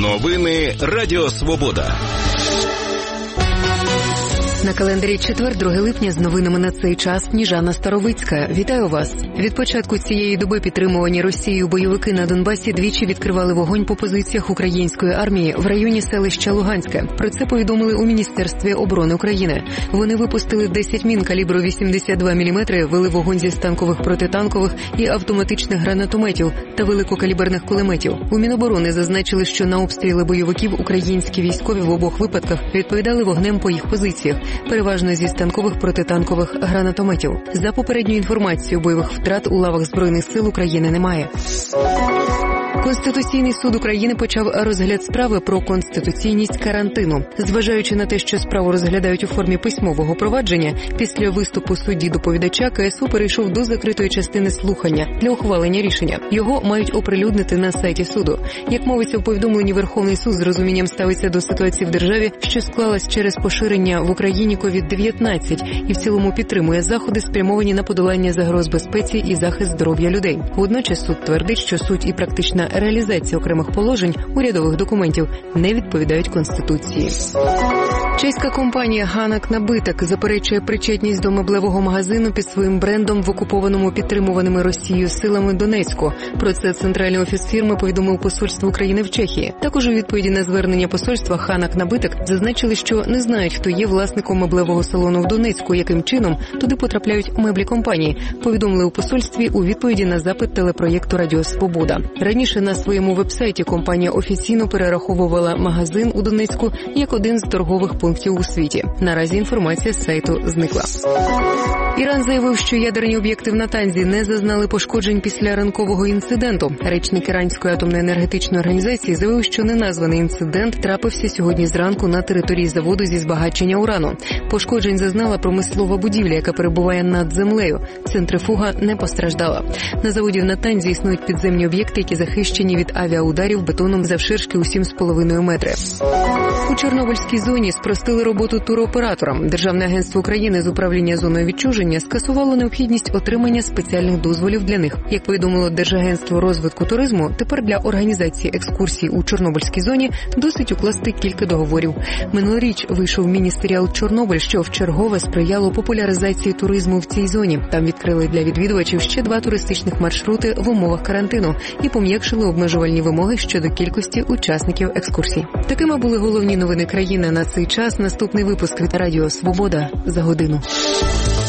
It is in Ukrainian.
Новини Радіо Свобода. На календарі четвер, 2 липня, з новинами на цей час Сніжана Старовицька. Вітаю вас. Від початку цієї доби підтримувані Росією бойовики на Донбасі двічі відкривали вогонь по позиціях української армії в районі селища Луганське. Про це повідомили у Міністерстві оборони України. Вони випустили 10 мін калібру 82 мм, вели вогонь зі станкових протитанкових і автоматичних гранатометів та великокаліберних кулеметів. У Міноборони зазначили, що на обстріли бойовиків українські військові в обох випадках відповідали вогнем по їх позиціях, переважно зі станкових протитанкових гранатометів. За попередньою інформацією, бойових втрат у лавах Збройних сил України немає. Конституційний суд України почав розгляд справи про конституційність карантину. Зважаючи на те, що справу розглядають у формі письмового провадження, після виступу судді-доповідача КСУ перейшов до закритої частини слухання для ухвалення рішення. Його мають оприлюднити на сайті суду. Як мовиться у повідомленні, Верховний суд з розумінням ставиться до ситуації в державі, що склалась через поширення в Україні COVID-19 і в цілому підтримує заходи, спрямовані на подолання загроз безпеці і захист здоров'я людей. Водночас суд твердить, що суть і практична реалізація окремих положень урядових документів не відповідають Конституції. Чеська компанія «Ганак Набиток» заперечує причетність до меблевого магазину під своїм брендом в окупованому підтримуваними Росією силами Донецьку. Про це центральний офіс фірми повідомив посольство України в Чехії. Також у відповіді на звернення посольства «Ганак Набиток» зазначили, що не знають, хто є власником меблевого салону в Донецьку, яким чином туди потрапляють меблі компанії. Повідомили у посольстві у відповіді на запит телепроєкту «Радіо Свобода». Раніше на своєму вебсайті компанія офіційно перераховувала магазин у Донецьку як один з торгових пунктів у світі. Наразі інформація з сайту зникла. Іран заявив, що ядерні об'єкти в Натанзі не зазнали пошкоджень після ранкового інциденту. Речник Іранської атомної енергетичної організації заявив, що неназваний інцидент трапився сьогодні зранку на території заводу зі збагачення урану. Пошкоджень зазнала промислова будівля, яка перебуває над землею. Центрифуга не постраждала. На заводі в Натанзі існують підземні об'єкти, які захищені від авіаударів бетоном завширшки у 7,5 метри. У Чорнобильській зоні спростили роботу туроператорам. Державне агентство України з управління зоною відчуження скасувало необхідність отримання спеціальних дозволів для них. Як повідомило Держагентство розвитку туризму, тепер для організації екскурсій у Чорнобильській зоні досить укласти кілька договорів. Минулоріч вийшов міні-серіал «Чорнобиль», що вчергове сприяло популяризації туризму в цій зоні. Там відкрили для відвідувачів ще 2 туристичних маршрути в умовах карантину і пом'якшили обмежувальні вимоги щодо кількості учасників екскурсій. Такими були головні новини країни на цей час. Наступний випуск від Радіо Свобода за годину.